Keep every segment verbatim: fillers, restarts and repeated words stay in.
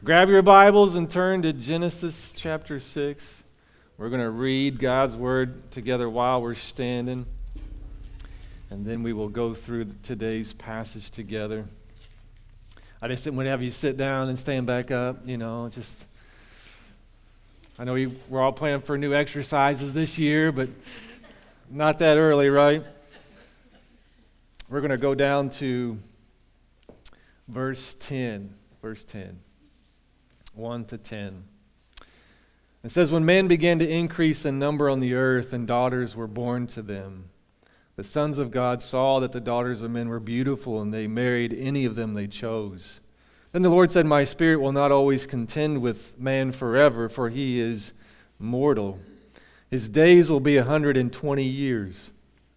Grab your Bibles and turn to Genesis chapter six. We're going to read God's Word together while we're standing. And then we will go through today's passage together. I just didn't want to have you sit down and stand back up. You know, it's just, I know we, we're all planning for new exercises this year, but not that early, right? We're going to go down to verse ten. Verse ten. one to ten. It says, when men began to increase in number on the earth and daughters were born to them, the sons of God saw that the daughters of men were beautiful, and they married any of them they chose. Then the Lord said, my spirit will not always contend with man forever, for he is mortal. His days will be a hundred and twenty years.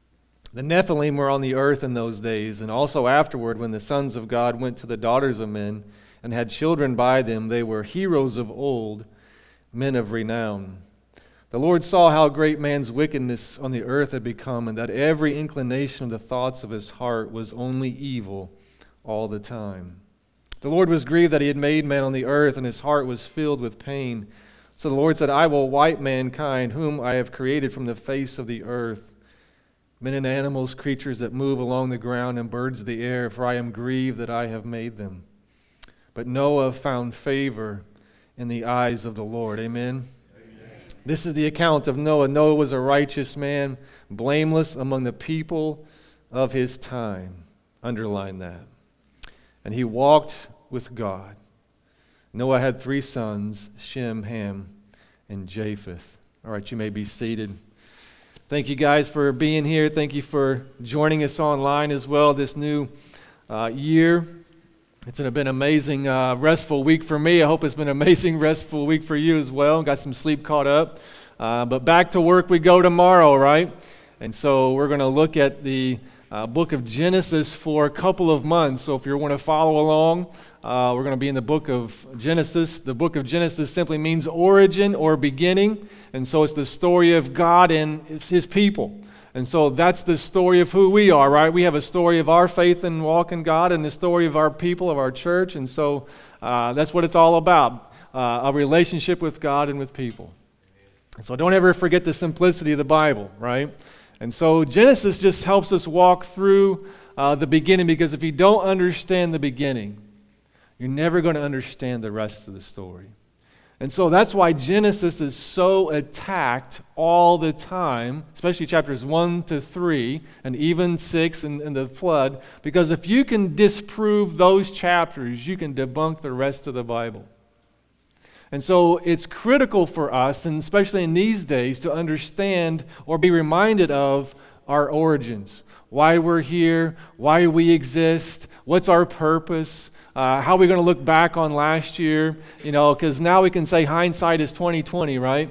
The Nephilim were on the earth in those days, and also afterward, when the sons of God went to the daughters of men and had children by them, they were heroes of old, men of renown. The Lord saw how great man's wickedness on the earth had become, and that every inclination of the thoughts of his heart was only evil all the time. The Lord was grieved that he had made man on the earth, and his heart was filled with pain. So the Lord said, I will wipe mankind, whom I have created from the face of the earth, men and animals, creatures that move along the ground, and birds of the air, for I am grieved that I have made them. But Noah found favor in the eyes of the Lord. Amen? Amen. This is the account of Noah. Noah was a righteous man, blameless among the people of his time. Underline that. And he walked with God. Noah had three sons, Shem, Ham, and Japheth. All right, you may be seated. Thank you guys for being here. Thank you for joining us online as well this new uh, year. It's been an amazing, uh, restful week for me. I hope it's been an amazing, restful week for you as well. Got some sleep caught up. Uh, but back to work we go tomorrow, right? And so we're going to look at the uh, book of Genesis for a couple of months. So if you want to follow along, uh, we're going to be in the book of Genesis. The book of Genesis simply means origin or beginning. And so it's the story of God and his people. And so that's the story of who we are, right? We have a story of our faith and walk in God, and the story of our people, of our church. And so uh, that's what it's all about, uh, a relationship with God and with people. And so don't ever forget the simplicity of the Bible, right? And so Genesis just helps us walk through uh, the beginning, because if you don't understand the beginning, you're never going to understand the rest of the story. And so that's why Genesis is so attacked all the time, especially chapters one to three, and even six and, and the flood, because if you can disprove those chapters, you can debunk the rest of the Bible. And so it's critical for us, and especially in these days, to understand or be reminded of our origins, why we're here, why we exist, what's our purpose. Uh, how are we going to look back on last year? You know, because now we can say hindsight is twenty twenty, right?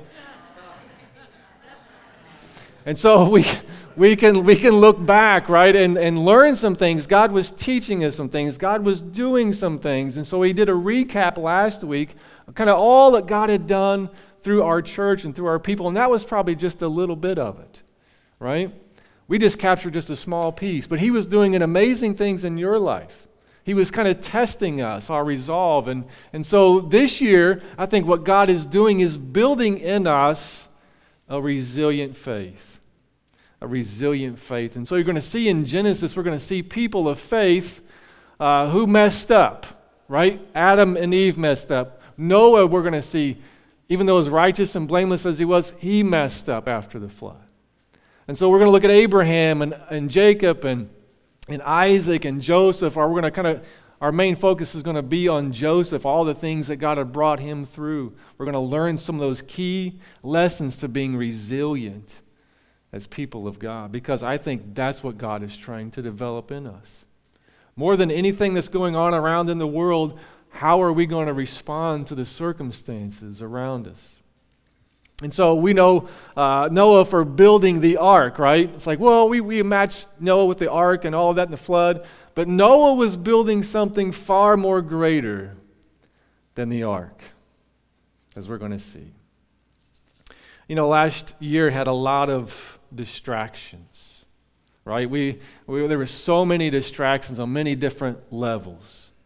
And so we we can we can look back, right, and, and learn some things. God was teaching us some things. God was doing some things. And so we did a recap last week of kind of all that God had done through our church and through our people. And that was probably just a little bit of it, right? We just captured just a small piece. But he was doing an amazing things in your life. He was kind of testing us, our resolve. And, and so this year, I think what God is doing is building in us a resilient faith. A resilient faith. And so you're going to see in Genesis, we're going to see people of faith uh, who messed up, right? Adam and Eve messed up. Noah, we're going to see, even though as righteous and blameless as he was, he messed up after the flood. And so we're going to look at Abraham and, and Jacob and And Isaac and Joseph. Are we're going to kind of, our main focus is going to be on Joseph, all the things that God had brought him through. We're going to learn some of those key lessons to being resilient as people of God, because I think that's what God is trying to develop in us. More than anything that's going on around in the world, how are we going to respond to the circumstances around us? And so we know uh, Noah for building the ark, right? It's like, well, we, we matched Noah with the ark and all of that in the flood. But Noah was building something far more greater than the ark, as we're going to see. You know, last year had a lot of distractions, right? We, we there were so many distractions on many different levels.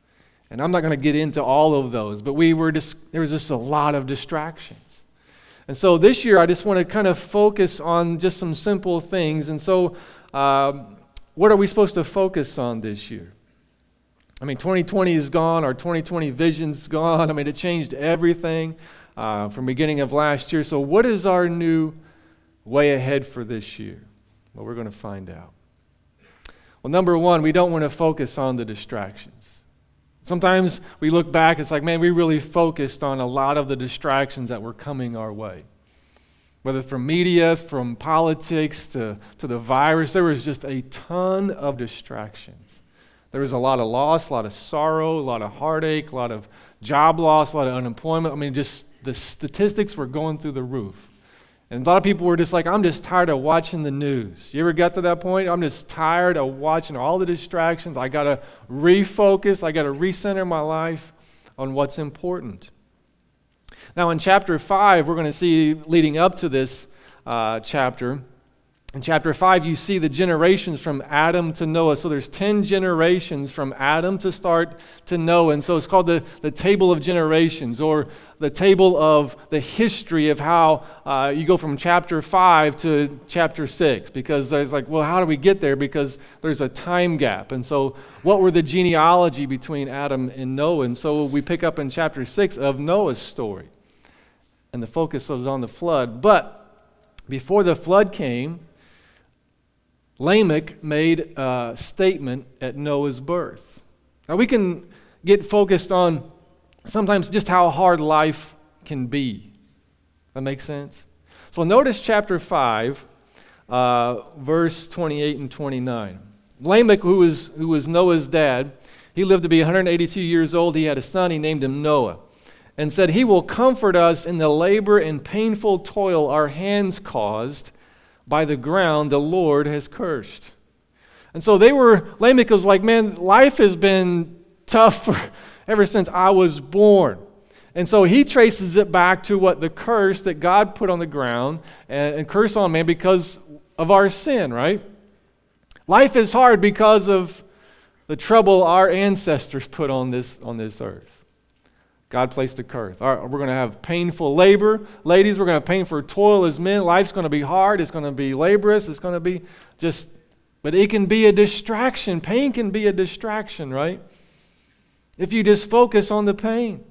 And I'm not going to get into all of those, but we were just, there was just a lot of distractions. And so this year, I just want to kind of focus on just some simple things. And so um, what are we supposed to focus on this year? I mean, twenty twenty is gone. Our twenty twenty vision's gone. I mean, it changed everything uh, from beginning of last year. So what is our new way ahead for this year? Well, we're going to find out. Well, number one, we don't want to focus on the distractions. Sometimes we look back, it's like, man, we really focused on a lot of the distractions that were coming our way. Whether from media, from politics, to, to the virus, there was just a ton of distractions. There was a lot of loss, a lot of sorrow, a lot of heartache, a lot of job loss, a lot of unemployment. I mean, just the statistics were going through the roof. And a lot of people were just like, I'm just tired of watching the news. You ever got to that point? I'm just tired of watching all the distractions. I got to refocus. I got to recenter my life on what's important. Now, in chapter five, we're going to see, leading up to this uh, chapter, in chapter five, you see the generations from Adam to Noah. So there's ten generations from Adam to start to Noah. And so it's called the, the table of generations, or the table of the history of how uh, you go from chapter five to chapter six. Because there's like, well, how do we get there? Because there's a time gap. And so what were the genealogy between Adam and Noah? And so we pick up in chapter six of Noah's story. And the focus was on the flood. But before the flood came, Lamech made a statement at Noah's birth. Now we can get focused on sometimes just how hard life can be. That makes sense? So notice chapter five, uh, verse twenty-eight and twenty-nine. Lamech, who was, who was Noah's dad, he lived to be one hundred eighty-two years old. He had a son, he named him Noah, and said, "He will comfort us in the labor and painful toil our hands caused by the ground the Lord has cursed." And so they were, Lamech was like, man, life has been tough for, ever since I was born. And so he traces it back to what the curse that God put on the ground and, and curse on man because of our sin, right? Life is hard because of the trouble our ancestors put on this, on this earth. God placed a curse. All right, we're going to have painful labor. Ladies, we're going to have painful toil as men. Life's going to be hard. It's going to be laborious. It's going to be just, but it can be a distraction. Pain can be a distraction, right? If you just focus on the pain.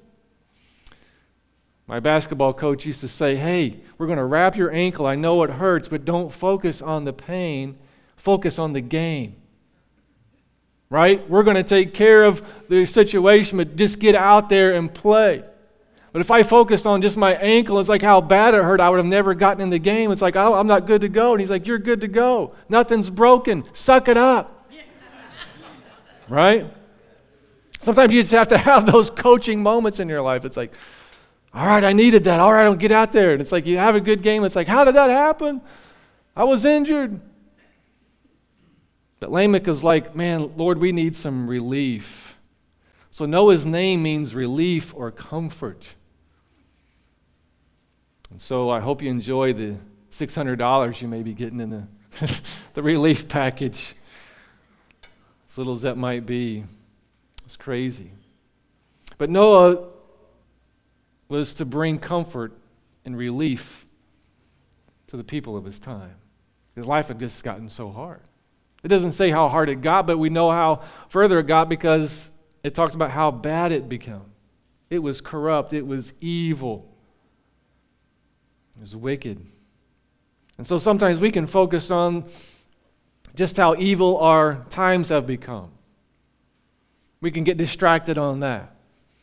My basketball coach used to say, hey, we're going to wrap your ankle. I know it hurts, but don't focus on the pain. Focus on the game. Right? We're going to take care of the situation, but just get out there and play. But if I focused on just my ankle, it's like how bad it hurt, I would have never gotten in the game. It's like, oh, I'm not good to go. And he's like, you're good to go. Nothing's broken. Suck it up. Right? Sometimes you just have to have those coaching moments in your life. It's like, all right, I needed that. All right, I'll get out there. And it's like, you have a good game. It's like, how did that happen? I was injured. But Lamech was like, man, Lord, we need some relief. So Noah's name means relief or comfort. And so I hope you enjoy the six hundred dollars you may be getting in the, the relief package. As little as that might be, it's crazy. But Noah was to bring comfort and relief to the people of his time. His life had just gotten so hard. It doesn't say how hard it got, but we know how further it got because it talks about how bad it became. It was corrupt. It was evil. It was wicked. And so sometimes we can focus on just how evil our times have become. We can get distracted on that.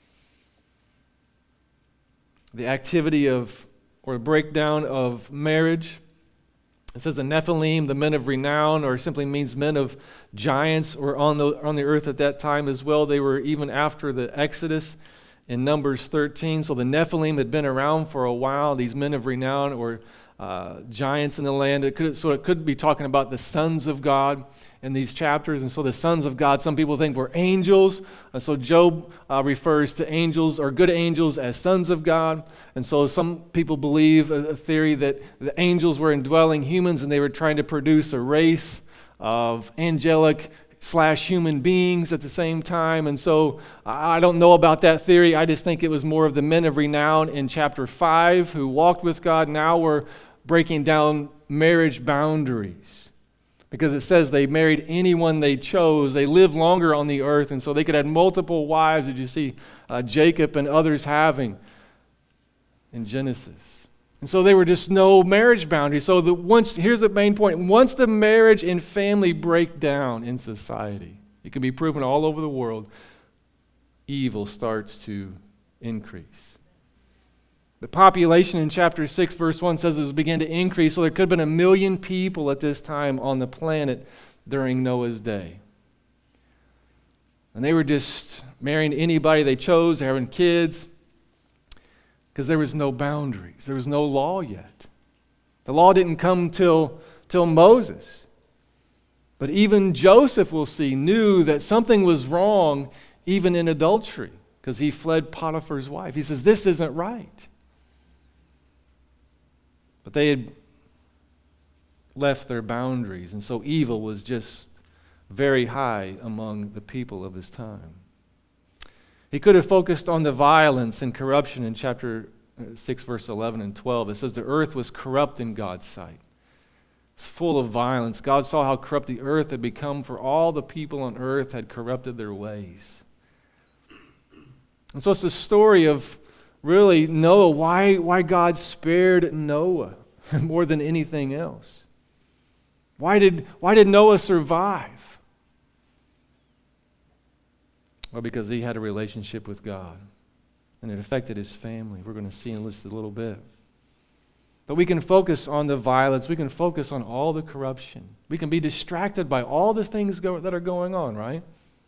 The activity of, or breakdown of marriage. It says the Nephilim, the men of renown, or simply means men of giants, were on the on the earth at that time as well. They were even after the Exodus in Numbers thirteen. So the Nephilim had been around for a while. These men of renown, or uh, giants in the land. It could, so it could be talking about the sons of God in these chapters. And so the sons of God, some people think were angels. And so Job uh, refers to angels or good angels as sons of God. And so some people believe a, a theory that the angels were indwelling humans and they were trying to produce a race of angelic slash human beings at the same time. And so I don't know about that theory. I just think it was more of the men of renown in chapter five who walked with God. Now we're breaking down marriage boundaries, because it says they married anyone they chose. They lived longer on the earth, and so they could have multiple wives, as you see uh, Jacob and others having in Genesis. And so there were just no marriage boundaries. So the once here's the main point. Once the marriage and family break down in society, it can be proven all over the world, evil starts to increase. The population in chapter six, verse one says it was began to increase, so there could have been a million people at this time on the planet during Noah's day. And they were just marrying anybody they chose, having kids, because there was no boundaries. There was no law yet. The law didn't come till, till Moses. But even Joseph, we'll see, knew that something was wrong even in adultery, because he fled Potiphar's wife. He says, this isn't right. But they had left their boundaries, and so evil was just very high among the people of his time. He could have focused on the violence and corruption in chapter six, verse eleven and twelve. It says the earth was corrupt in God's sight. It's full of violence. God saw how corrupt the earth had become, for all the people on earth had corrupted their ways. And so it's the story of really Noah, why, why God spared Noah more than anything else. Why did, why did Noah survive? Well, because he had a relationship with God, and it affected his family. We're going to see in just a little bit. But we can focus on the violence. We can focus on all the corruption. We can be distracted by all the things go, that are going on, right?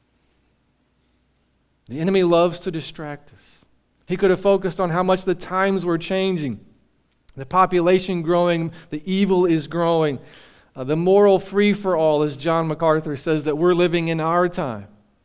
The enemy loves to distract us. He could have focused on how much the times were changing, the population growing, the evil is growing, uh, the moral free-for-all, as John MacArthur says, that we're living in our time.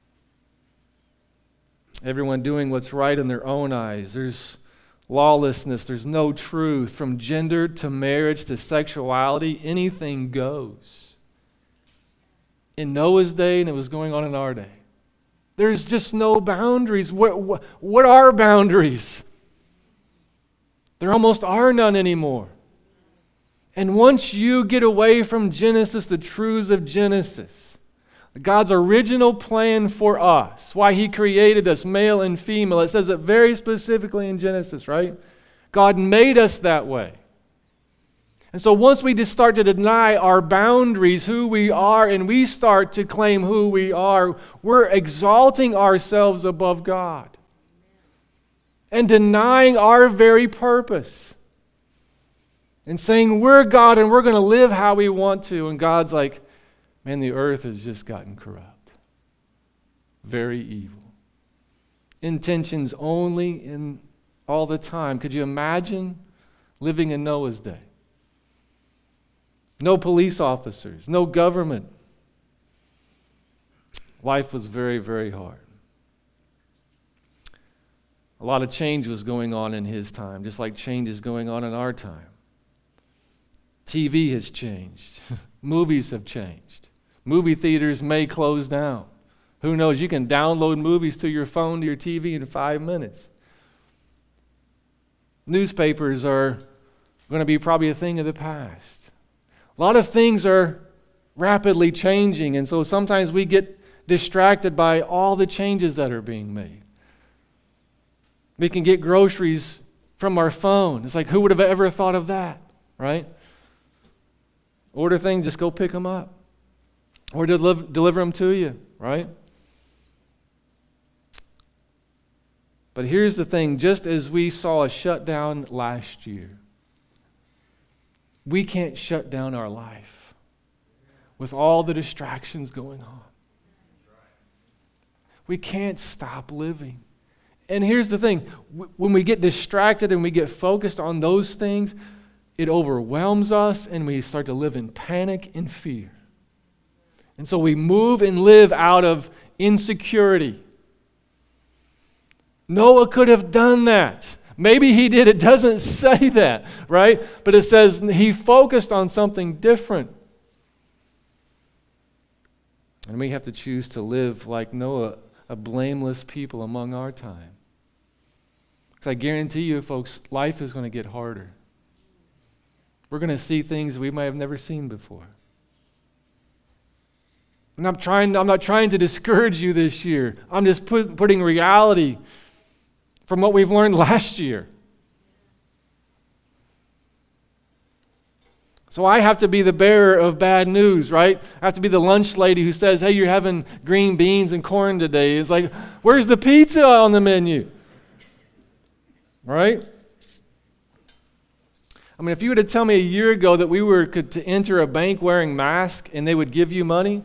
Everyone doing what's right in their own eyes. There's lawlessness. There's no truth. From gender to marriage to sexuality, anything goes. In Noah's day, and it was going on in our day. There's just no boundaries. What, what, what are boundaries? There almost are none anymore. And once you get away from Genesis, the truths of Genesis, God's original plan for us, why He created us, male and female, it says it very specifically in Genesis, right? God made us that way. And so once we just start to deny our boundaries, who we are, and we start to claim who we are, we're exalting ourselves above God and denying our very purpose and saying we're God and we're going to live how we want to. And God's like, man, the earth has just gotten corrupt. Very evil. Intentions only in all the time. Could you imagine living in Noah's day? No police officers, no government. Life was very, very hard. A lot of change was going on in his time, just like change is going on in our time. T V has changed. Movies have changed. Movie theaters may close down. Who knows? You can download movies to your phone, to your T V in five minutes. Newspapers are going to be probably a thing of the past. A lot of things are rapidly changing, and so sometimes we get distracted by all the changes that are being made. We can get groceries from our phone. It's like, who would have ever thought of that, right? Order things, just go pick them up. Or deliver, deliver them to you, right? But here's the thing, just as we saw a shutdown last year, we can't shut down our life with all the distractions going on. We can't stop living. And here's the thing, when we get distracted and we get focused on those things, it overwhelms us and we start to live in panic and fear. And so we move and live out of insecurity. Noah could have done that. Maybe he did. It doesn't say that, right? But it says he focused on something different. And we have to choose to live like Noah, a blameless people among our time. Because I guarantee you, folks, life is going to get harder. We're going to see things we might have never seen before. And I'm trying, I'm not trying to discourage you this year. I'm just put, putting reality from what we've learned last year. So I have to be the bearer of bad news, right? I have to be the lunch lady who says, hey, you're having green beans and corn today. It's like, where's the pizza on the menu? Right? I mean, if you were to tell me a year ago that we were could, to enter a bank wearing masks and they would give you money,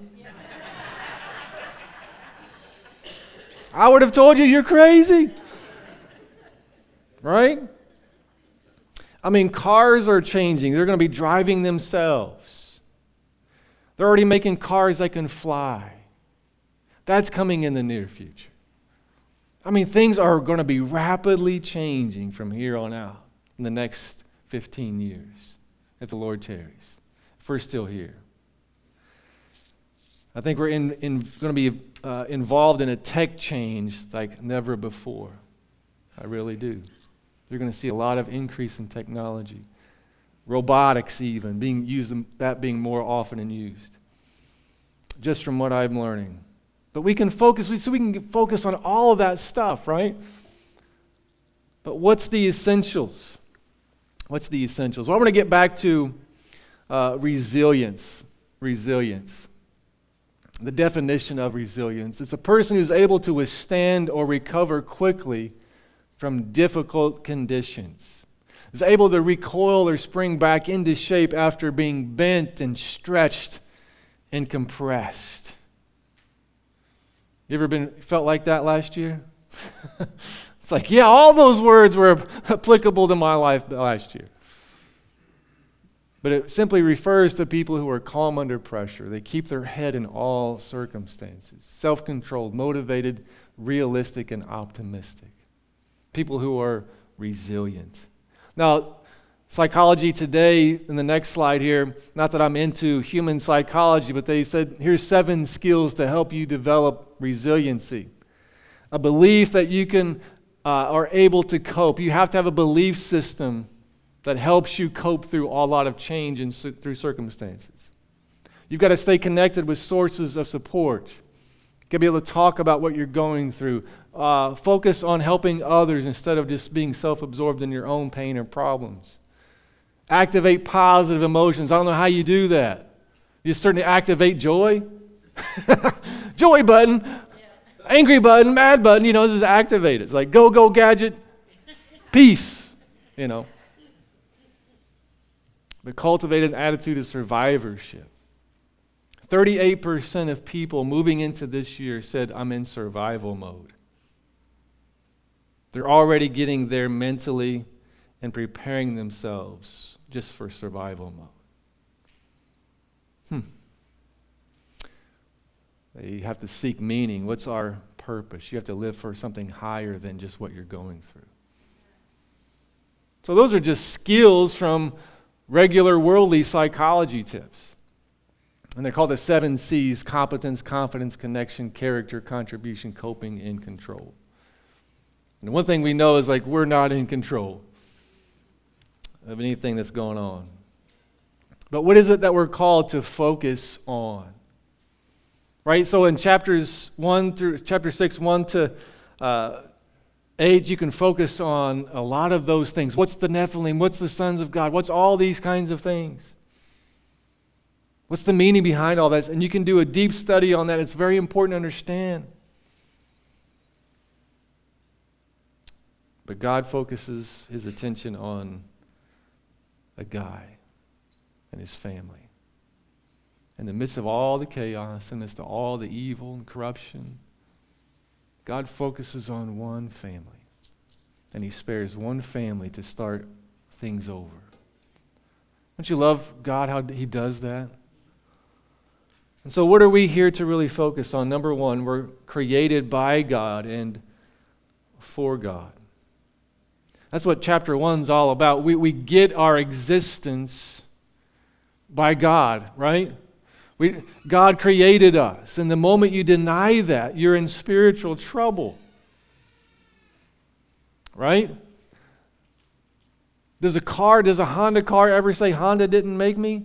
I would have told you you're crazy. Right? I mean, cars are changing. They're going to be driving themselves. They're already making cars that can fly. That's coming in the near future. I mean, things are going to be rapidly changing from here on out in the next fifteen years, if the Lord tarries, if we're still here. I think we're in, in, going to be uh, involved in a tech change like never before. I really do. You're going to see a lot of increase in technology. Robotics even, being used, that being more often and used. Just from what I'm learning. But we can focus, so we can focus on all of that stuff, right? But what's the essentials? What's the essentials? Well, I want to get back to uh, resilience. Resilience. The definition of resilience. It's a person who's able to withstand or recover quickly from difficult conditions. Is able to recoil or spring back into shape after being bent and stretched and compressed. You ever been felt like that last year? It's like, yeah, all those words were applicable to my life last year. But it simply refers to people who are calm under pressure. They keep their head in all circumstances. Self-controlled, motivated, realistic, and optimistic. People who are resilient. Now, psychology today, in the next slide here, not that I'm into human psychology, but they said, here's seven skills to help you develop resiliency. A belief that you can, uh, are able to cope. You have to have a belief system that helps you cope through a lot of change and su- through circumstances. You've got to stay connected with sources of support. You've got to be able to talk about what you're going through. Uh, focus on helping others instead of just being self-absorbed in your own pain or problems. Activate positive emotions. I don't know how you do that. You certainly activate joy. Joy button. Yeah. Angry button, mad button, you know, this is activated. It's like go, go, gadget, peace, you know. But cultivate an attitude of survivorship. thirty-eight percent of people moving into this year said, I'm in survival mode. They're already getting there mentally and preparing themselves just for survival mode. Hmm. They have to seek meaning. What's our purpose? You have to live for something higher than just what you're going through. So those are just skills from regular worldly psychology tips. And they're called the seven C's: competence, confidence, connection, character, contribution, coping, and control. And one thing we know is like we're not in control of anything that's going on. But what is it that we're called to focus on? Right? So in chapters one through chapter six, one to uh, eight, you can focus on a lot of those things. What's the Nephilim? What's the sons of God? What's all these kinds of things? What's the meaning behind all that? And you can do a deep study on that. It's very important to understand. But God focuses his attention on a guy and his family. In the midst of all the chaos, in the midst of all the evil and corruption, God focuses on one family. And he spares one family to start things over. Don't you love God, how he does that? And so what are we here to really focus on? Number one, we're created by God and for God. That's what chapter one's all about. We, we get our existence by God, right? We, God created us, and the moment you deny that, you're in spiritual trouble. Right? Does a car, does a Honda car ever say, Honda didn't make me?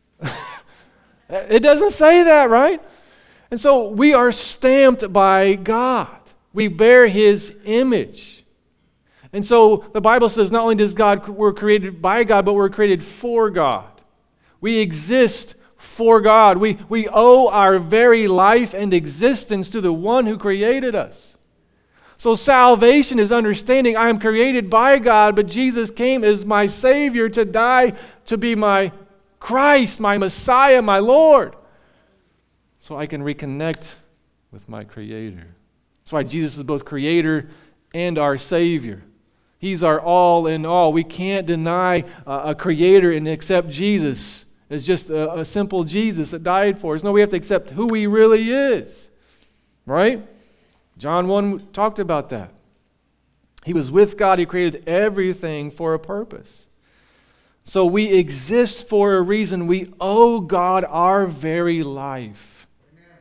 It doesn't say that, right? And so we are stamped by God. We bear His image. And so the Bible says not only does God, we're created by God, but we're created for God. We exist for God. We, we owe our very life and existence to the one who created us. So salvation is understanding I am created by God, but Jesus came as my Savior to die, to be my Christ, my Messiah, my Lord. So I can reconnect with my Creator. That's why Jesus is both Creator and our Savior. He's our all in all. We can't deny uh, a Creator and accept Jesus as just a, a simple Jesus that died for us. No, we have to accept who He really is. Right? John one talked about that. He was with God. He created everything for a purpose. So we exist for a reason. We owe God our very life. Amen.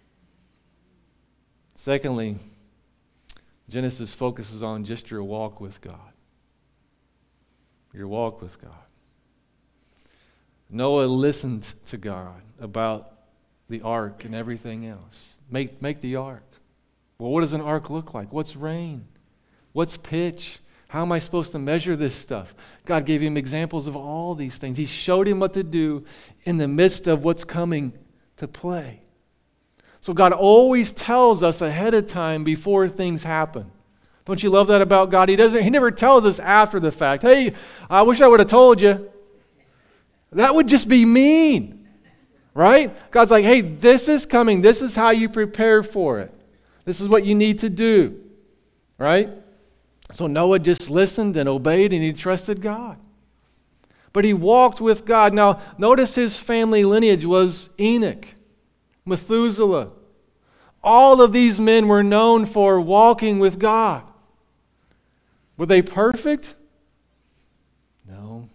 Secondly, Genesis focuses on just your walk with God. Your walk with God. Noah listened to God about the ark and everything else. Make, make the ark. Well, what does an ark look like? What's rain? What's pitch? How am I supposed to measure this stuff? God gave him examples of all these things. He showed him what to do in the midst of what's coming to play. So God always tells us ahead of time before things happen. Don't you love that about God? He doesn't. He never tells us after the fact. Hey, I wish I would have told you. That would just be mean, right? God's like, hey, this is coming. This is how you prepare for it. This is what you need to do, right? So Noah just listened and obeyed, and he trusted God. But he walked with God. Now, notice his family lineage was Enoch, Methuselah. All of these men were known for walking with God. Were they perfect? No.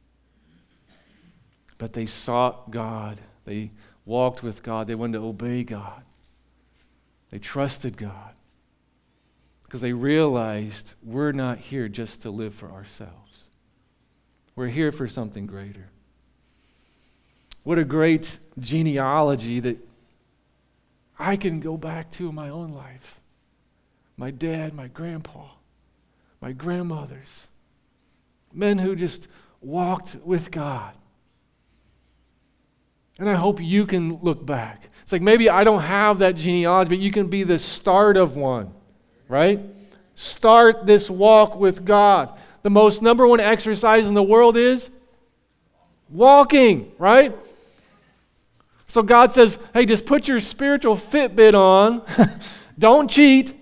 But they sought God. They walked with God. They wanted to obey God. They trusted God. Because they realized we're not here just to live for ourselves. We're here for something greater. What a great genealogy that I can go back to in my own life. My dad, my grandpa, my grandmothers. Men who just walked with God. And I hope you can look back. It's like maybe I don't have that genealogy, but you can be the start of one. Right? Start this walk with God. The most number one exercise in the world is walking, right? So God says, hey, just put your spiritual Fitbit on. Don't cheat.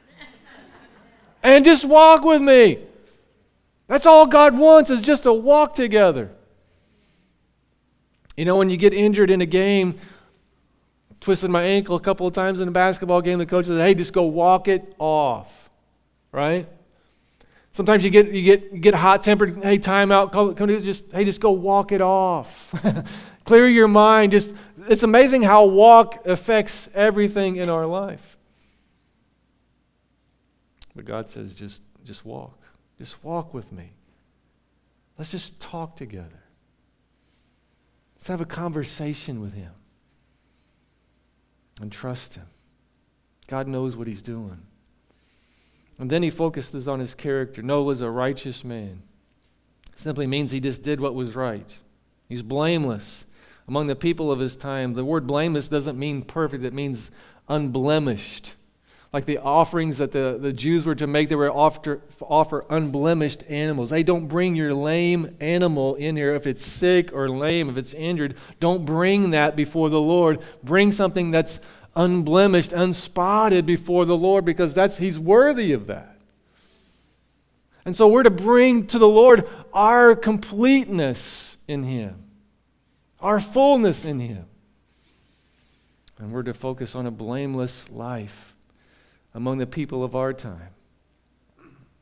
And just walk with me. That's all God wants, is just to walk together. You know, when you get injured in a game, twisted my ankle a couple of times in a basketball game, the coach says, hey, just go walk it off, right? Sometimes you get you get you get hot-tempered, hey, time out, come, come to just, hey, just go walk it off. Clear your mind. Just it's amazing how walk affects everything in our life. But God says, just, just walk. Just walk with me. Let's just talk together. Let's have a conversation with Him. And trust Him. God knows what He's doing. And then He focuses on His character. Noah was a righteous man. Simply means he just did what was right. He's blameless among the people of his time. The word blameless doesn't mean perfect. It means unblemished. Like the offerings that the, the Jews were to make, they were offer, offer unblemished animals. Hey, don't bring your lame animal in here if it's sick or lame, if it's injured. Don't bring that before the Lord. Bring something that's unblemished, unspotted before the Lord, because that's He's worthy of that. And so we're to bring to the Lord our completeness in Him, our fullness in Him. And we're to focus on a blameless life among the people of our time.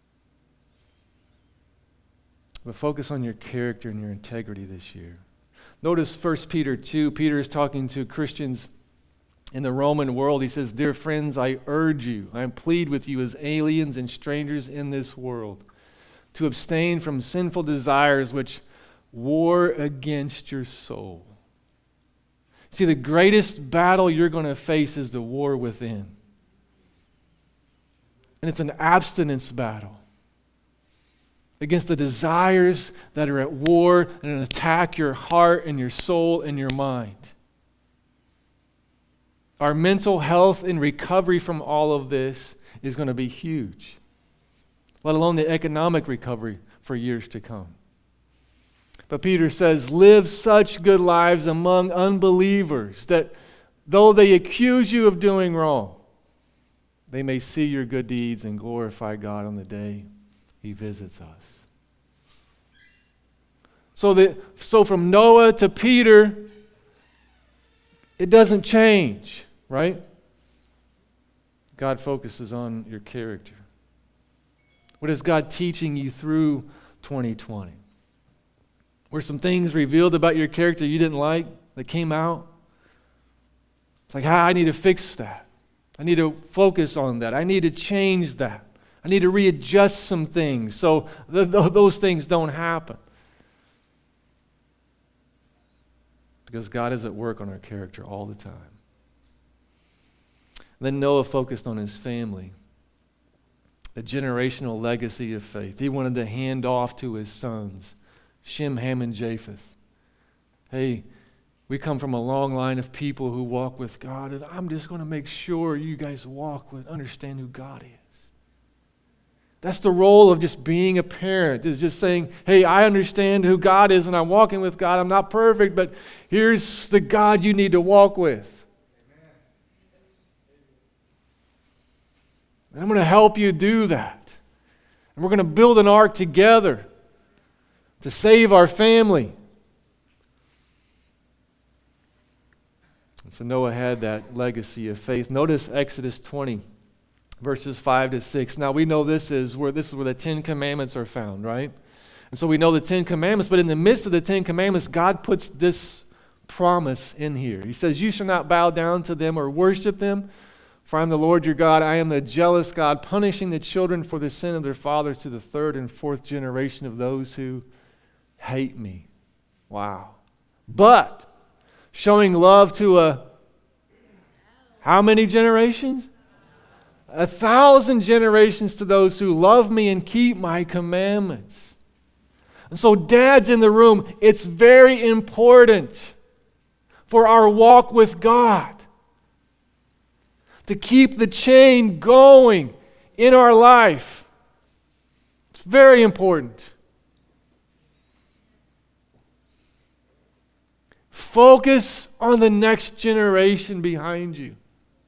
But focus on your character and your integrity this year. Notice First Peter two. Peter is talking to Christians in the Roman world. He says, "Dear friends, I urge you, I plead with you as aliens and strangers in this world, to abstain from sinful desires which war against your soul." See, the greatest battle you're going to face is the war within. And it's an abstinence battle against the desires that are at war and attack your heart and your soul and your mind. Our mental health and recovery from all of this is going to be huge, let alone the economic recovery for years to come. But Peter says, live such good lives among unbelievers that though they accuse you of doing wrong, they may see your good deeds and glorify God on the day He visits us. So, that, so from Noah to Peter, it doesn't change, right? God focuses on your character. What is God teaching you through twenty twenty? Were some things revealed about your character you didn't like that came out? It's like, ah, I need to fix that. I need to focus on that. I need to change that. I need to readjust some things so th- th- those things don't happen. Because God is at work on our character all the time. Then Noah focused on his family, the generational legacy of faith. He wanted to hand off to his sons, Shem, Ham, and Japheth. Hey, we come from a long line of people who walk with God, and I'm just going to make sure you guys walk with, understand who God is. That's the role of just being a parent, is just saying, hey, I understand who God is, and I'm walking with God. I'm not perfect, but here's the God you need to walk with. And I'm going to help you do that. And we're going to build an ark together to save our family. And so Noah had that legacy of faith. Notice Exodus twenty, verses five to six. Now we know this is where this is where the Ten Commandments are found, right? And so we know the Ten Commandments, but in the midst of the Ten Commandments, God puts this promise in here. He says, "You shall not bow down to them or worship them, for I am the Lord your God. I am the jealous God, punishing the children for the sin of their fathers to the third and fourth generation of those who hate me." Wow. But showing love to a, how many generations? A thousand generations to those who love me and keep my commandments. And so dads in the room, it's very important for our walk with God to keep the chain going in our life. It's very important. Focus on the next generation behind you.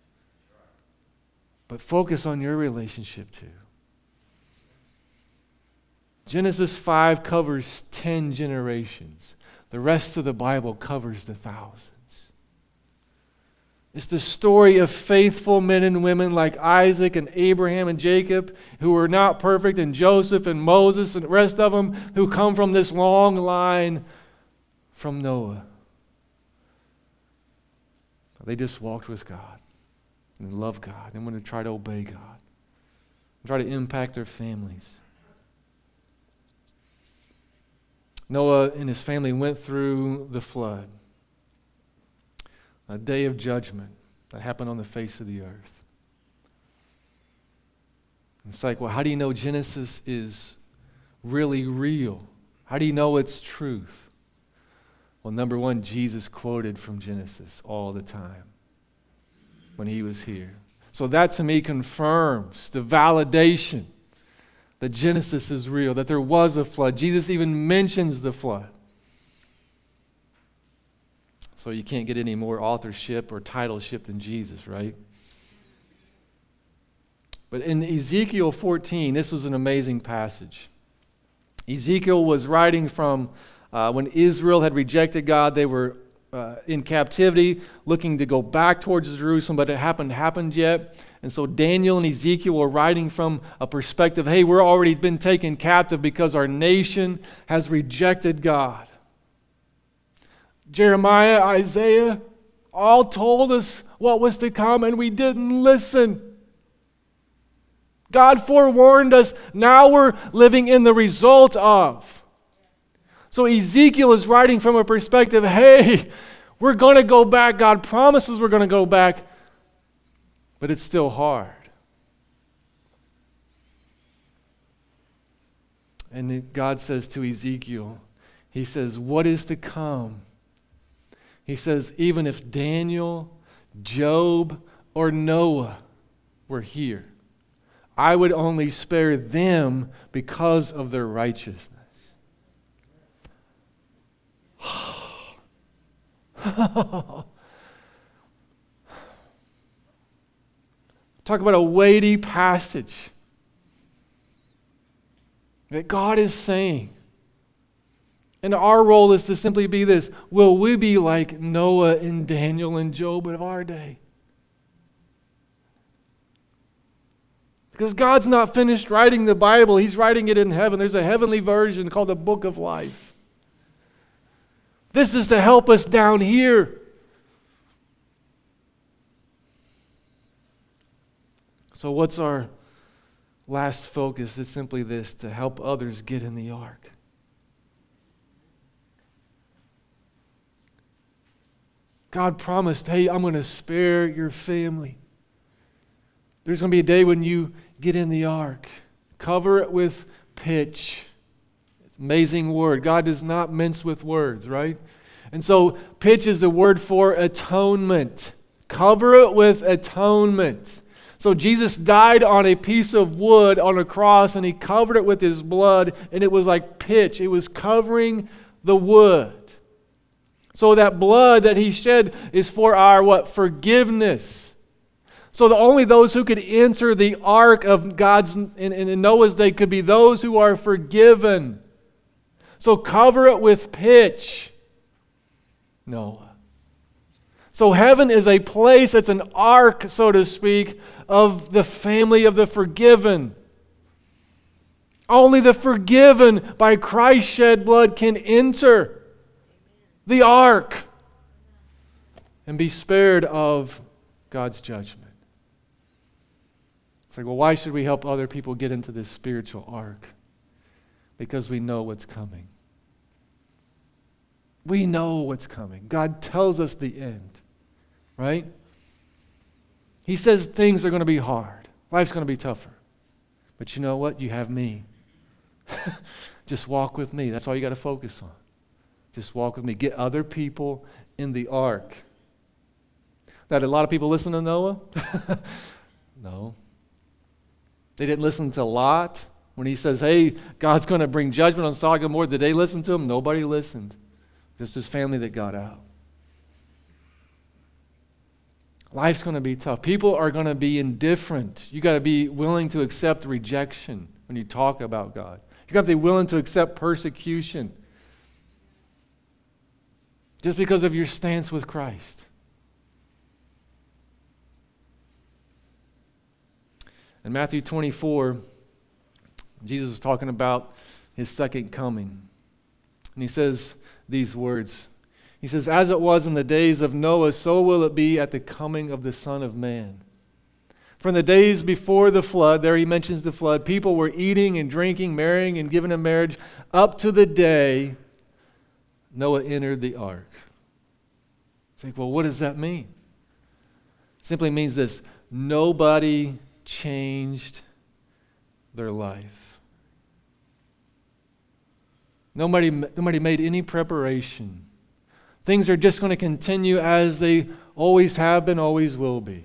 But focus on your relationship too. Genesis five covers ten generations. The rest of the Bible covers the thousands. It's the story of faithful men and women like Isaac and Abraham and Jacob, who were not perfect, and Joseph and Moses and the rest of them who come from this long line from Noah. They just walked with God and loved God and wanted to try to obey God and try to impact their families. Noah and his family went through the flood, a day of judgment that happened on the face of the earth. It's like, well, how do you know Genesis is really real? How do you know it's truth? Well, number one, Jesus quoted from Genesis all the time when he was here. So that to me confirms the validation that Genesis is real, that there was a flood. Jesus even mentions the flood. So you can't get any more authorship or titleship than Jesus, right? But in Ezekiel fourteen, this was an amazing passage. Ezekiel was writing from uh, when Israel had rejected God. They were uh, in captivity, looking to go back towards Jerusalem, but it hadn't happened yet. And so Daniel and Ezekiel were writing from a perspective, hey, we're already been taken captive because our nation has rejected God. Jeremiah, Isaiah, all told us what was to come, and we didn't listen. God forewarned us. Now we're living in the result of. So Ezekiel is writing from a perspective, hey, we're going to go back. God promises we're going to go back, but it's still hard. And God says to Ezekiel, he says, what is to come? He says, even if Daniel, Job, or Noah were here, I would only spare them because of their righteousness. Talk about a weighty passage that God is saying. And our role is to simply be this: will we be like Noah and Daniel and Job of our day? Because God's not finished writing the Bible. He's writing it in heaven. There's a heavenly version called the Book of Life. This is to help us down here. So what's our last focus? It's simply this: to help others get in the ark. God promised, hey, I'm going to spare your family. There's going to be a day when you get in the ark. Cover it with pitch. Amazing word. God does not mince with words, right? And so pitch is the word for atonement. Cover it with atonement. So Jesus died on a piece of wood on a cross, and he covered it with his blood, and it was like pitch. It was covering the wood. So that blood that he shed is for our what? Forgiveness. So the only those who could enter the ark of God's in, in Noah's day could be those who are forgiven. So cover it with pitch, Noah. So heaven is a place, it's an ark, so to speak, of the family of the forgiven. Only the forgiven by Christ's shed blood can enter the ark and be spared of God's judgment. It's like, well, why should we help other people get into this spiritual ark? Because we know what's coming. We know what's coming. God tells us the end, right? He says things are going to be hard. Life's going to be tougher. But you know what? You have me. Just walk with me. That's all you got to focus on. Just walk with me. Get other people in the ark. Now, did a lot of people listen to Noah? No. They didn't listen to Lot when he says, hey, God's going to bring judgment on Sodom and Gomorrah. Did they listen to him? Nobody listened. Just his family that got out. Life's going to be tough. People are going to be indifferent. You got to be willing to accept rejection when you talk about God. You got to be willing to accept persecution just because of your stance with Christ. In Matthew twenty-four, Jesus was talking about his second coming. And he says these words. He says, as it was in the days of Noah, so will it be at the coming of the Son of Man. From the days before the flood, there he mentions the flood, people were eating and drinking, marrying and giving in marriage, up to the day Noah entered the ark. It's like, well, what does that mean? It simply means this: nobody changed their life. Nobody, nobody made any preparation. Things are just going to continue as they always have been, always will be.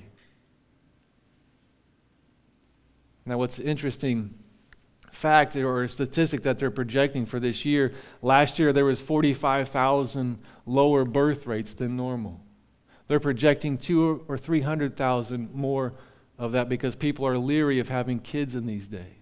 Now, what's interesting fact or statistic that they're projecting for this year, last year there was forty-five thousand lower birth rates than normal. They're projecting two or three hundred thousand more of that because people are leery of having kids in these days.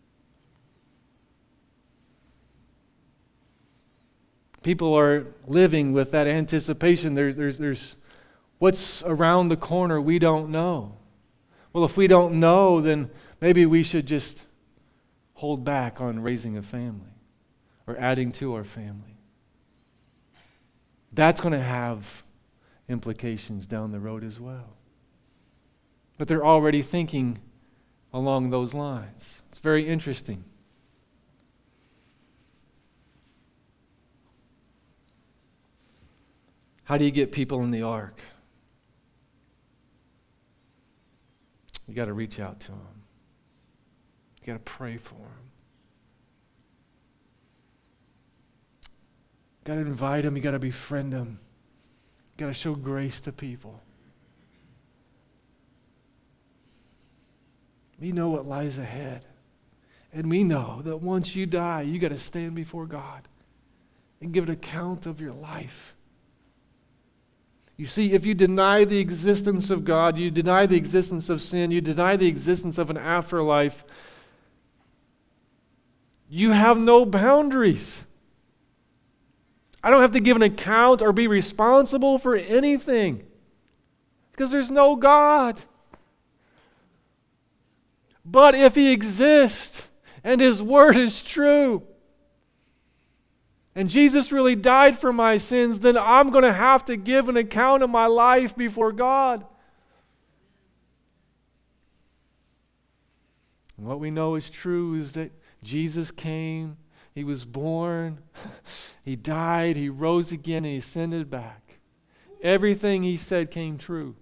People are living with that anticipation. There's, there's, there's what's around the corner we don't know. Well, if we don't know, then maybe we should just hold back on raising a family or adding to our family. that's going to have implications down the road as well. But they're already thinking along those lines. It's very interesting. How do you get people in the ark? You got to reach out to them. You got to pray for them. You got to invite them. You got to befriend them. You got to show grace to people. We know what lies ahead. And we know that once you die, you got to stand before God and give an account of your life. You see, if you deny the existence of God, you deny the existence of sin, you deny the existence of an afterlife, you have no boundaries. I don't have to give an account or be responsible for anything because there's no God. But if He exists and His Word is true, and Jesus really died for my sins, then I'm going to have to give an account of my life before God. And what we know is true is that Jesus came, He was born, He died, He rose again, and He ascended back. Everything He said came true.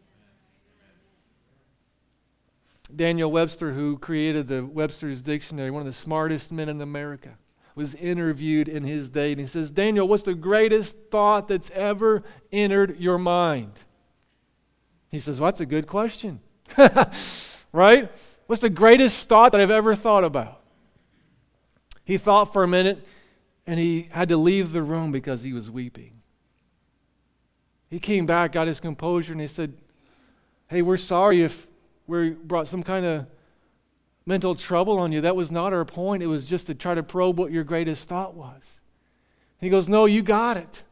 Daniel Webster, who created the Webster's Dictionary, one of the smartest men in America, was interviewed in his day, and he says, Daniel, what's the greatest thought that's ever entered your mind? He says, well, that's a good question. Right? What's the greatest thought that I've ever thought about? He thought for a minute, and he had to leave the room because he was weeping. He came back, got his composure, and he said, hey, we're sorry if we brought some kind of mental trouble on you. That was not our point. It was just to try to probe what your greatest thought was. He goes, no, you got it.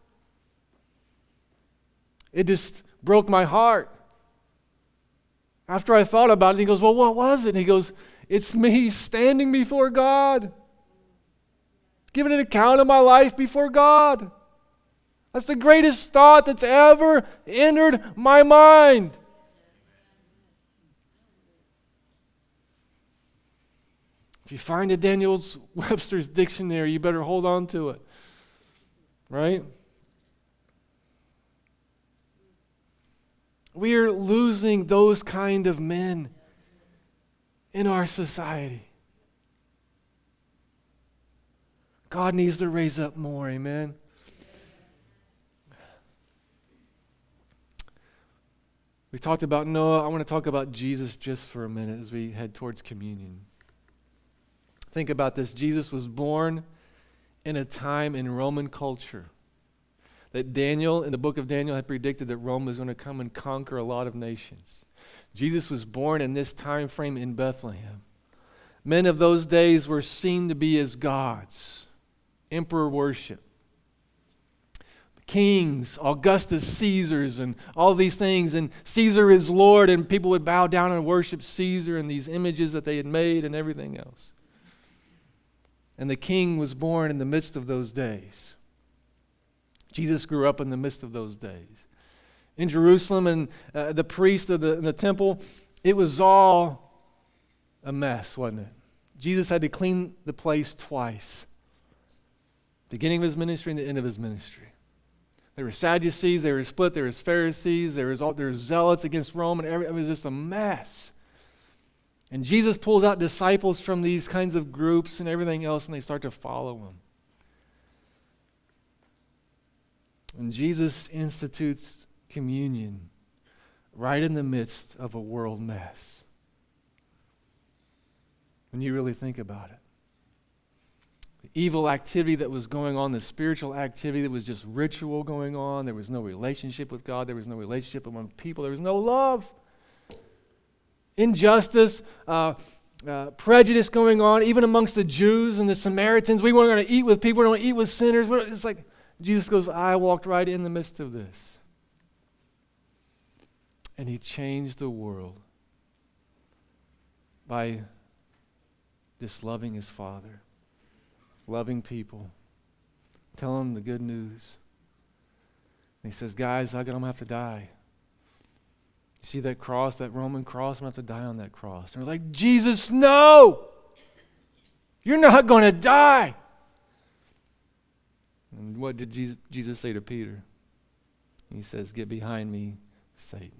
It just broke my heart. After I thought about it, he goes, well, what was it? And he goes, it's me standing before God, giving an account of my life before God. That's the greatest thought that's ever entered my mind. If you find a Daniel Webster's dictionary, you better hold on to it. Right? We are losing those kind of men in our society. God needs to raise up more, amen? We talked about Noah. I want to talk about Jesus just for a minute as we head towards communion. Think about this. Jesus was born in a time in Roman culture that Daniel, in the book of Daniel, had predicted that Rome was going to come and conquer a lot of nations. Jesus was born in this time frame in Bethlehem. Men of those days were seen to be as gods, emperor worship, kings, Augustus Caesars, and all these things. And Caesar is Lord, and people would bow down and worship Caesar and these images that they had made and everything else. And the king was born in the midst of those days. Jesus grew up in the midst of those days. In Jerusalem, and uh, the priest of the, the temple, it was all a mess, wasn't it? Jesus had to clean the place twice. Beginning of his ministry and the end of his ministry. There were Sadducees, there were split, there was Pharisees, there was all, there was zealots against Rome, and every, it was just a mess. And Jesus pulls out disciples from these kinds of groups and everything else, and they start to follow him. And Jesus institutes communion right in the midst of a world mess. When you really think about it. The evil activity that was going on, the spiritual activity that was just ritual going on, there was no relationship with God, there was no relationship among people, there was no love. Injustice, uh, uh, prejudice going on, even amongst the Jews and the Samaritans. We weren't going to eat with people, we don't want to eat with sinners. It's like, Jesus goes, I walked right in the midst of this. And he changed the world by just loving his Father, loving people, telling them the good news, he says, guys, I'm going to have to die. You see that cross, that Roman cross? I'm going to have to die on that cross. And we're like, Jesus, no! You're not going to die. And what did Jesus, Jesus say to Peter? He says, get behind me, Satan.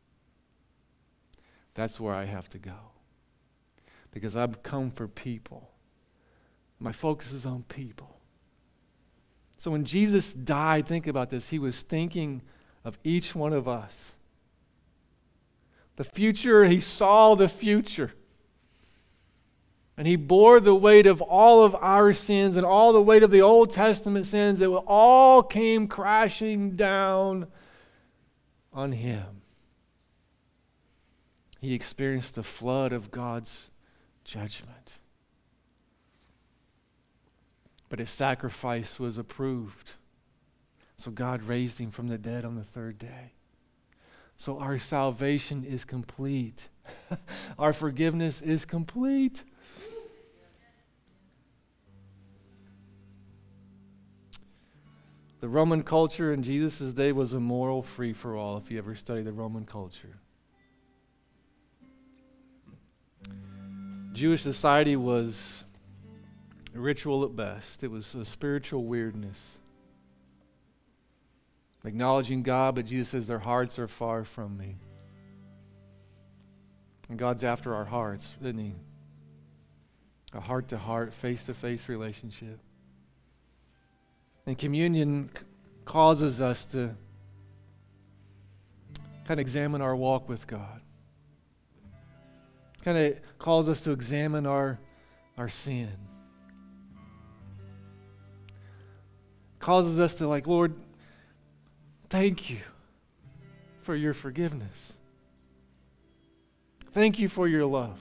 That's where I have to go. Because I've come for people. My focus is on people. So when Jesus died, think about this, he was thinking of each one of us. The future, he saw the future. And he bore the weight of all of our sins and all the weight of the Old Testament sins that all came crashing down on him. He experienced the flood of God's judgment. But his sacrifice was approved. So God raised him from the dead on the third day. So our salvation is complete. Our forgiveness is complete. The Roman culture in Jesus' day was a moral free-for-all, if you ever study the Roman culture. Jewish society was ritual at best. It was a spiritual weirdness. Acknowledging God, but Jesus says their hearts are far from me. And God's after our hearts, isn't he? A heart-to-heart, face-to-face relationship. And communion c- causes us to kind of examine our walk with God. Kind of calls us to examine our, our sin. Causes us to like, Lord, thank you for your forgiveness. Thank you for your love.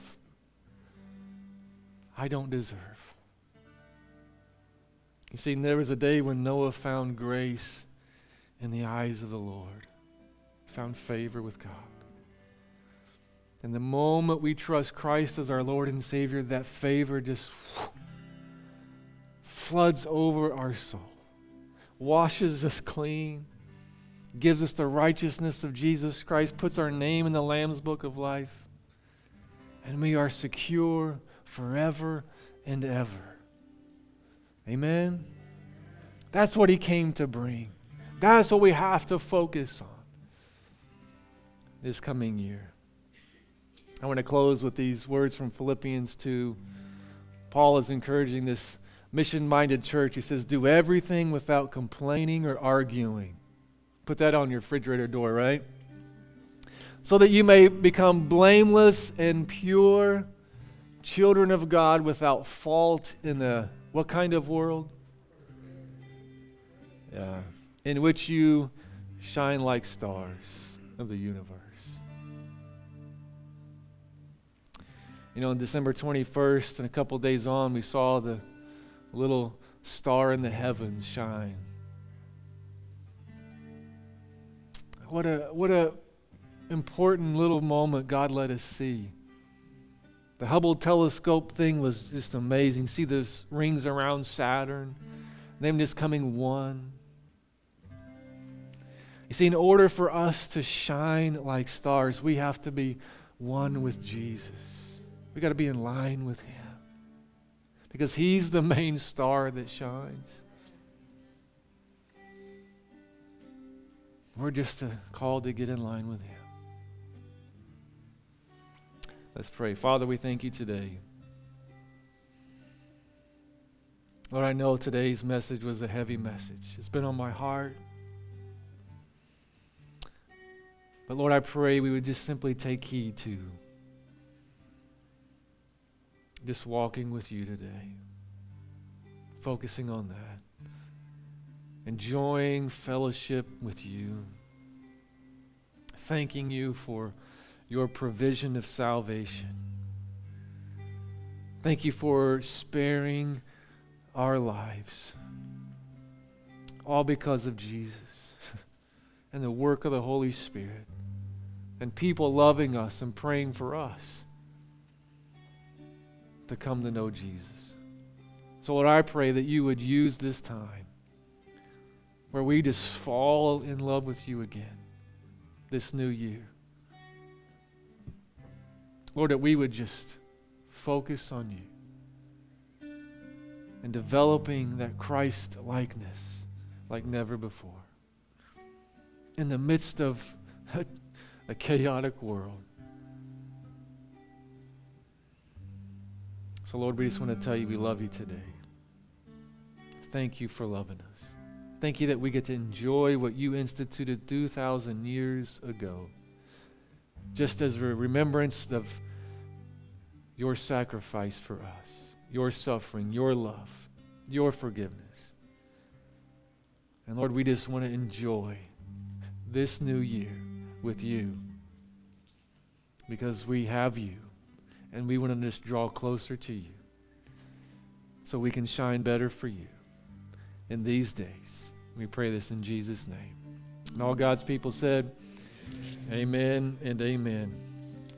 I don't deserve. You see, there was a day when Noah found grace in the eyes of the Lord. Found favor with God. And the moment we trust Christ as our Lord and Savior, that favor just whoosh, floods over our soul. Washes us clean. Gives us the righteousness of Jesus Christ. Puts our name in the Lamb's Book of Life. And we are secure forever and ever. Amen? That's what he came to bring. That's what we have to focus on this coming year. I want to close with these words from Philippians two. Paul is encouraging this mission-minded church. He says, do everything without complaining or arguing. Put that on your refrigerator door, right? So that you may become blameless and pure, children of God without fault in the, what kind of world? Yeah. In which you shine like stars of the universe. You know, on December twenty-first, and a couple days on, we saw the little star in the heavens shine. What a what a important little moment God let us see. The Hubble telescope thing was just amazing. See those rings around Saturn, them just coming one. You see, in order for us to shine like stars, we have to be one with Jesus. We got to be in line with him. Because he's the main star that shines. We're just uh, called to get in line with him. Let's pray. Father, we thank you today. Lord, I know today's message was a heavy message. It's been on my heart. But Lord, I pray we would just simply take heed to just walking with you today. Focusing on that. Enjoying fellowship with you. Thanking you for your provision of salvation. Thank you for sparing our lives. All because of Jesus and the work of the Holy Spirit and people loving us and praying for us to come to know Jesus. So Lord, I pray that you would use this time where we just fall in love with you again this new year. Lord, that we would just focus on you and developing that Christ likeness like never before. In the midst of a, a chaotic world. So Lord, we just want to tell you we love you today. Thank you for loving us. Thank you that we get to enjoy what you instituted two thousand years ago. Just as a remembrance of your sacrifice for us, your suffering, your love, your forgiveness. And Lord, we just want to enjoy this new year with you because we have you and we want to just draw closer to you so we can shine better for you in these days. We pray this in Jesus' name. And all God's people said, amen and amen.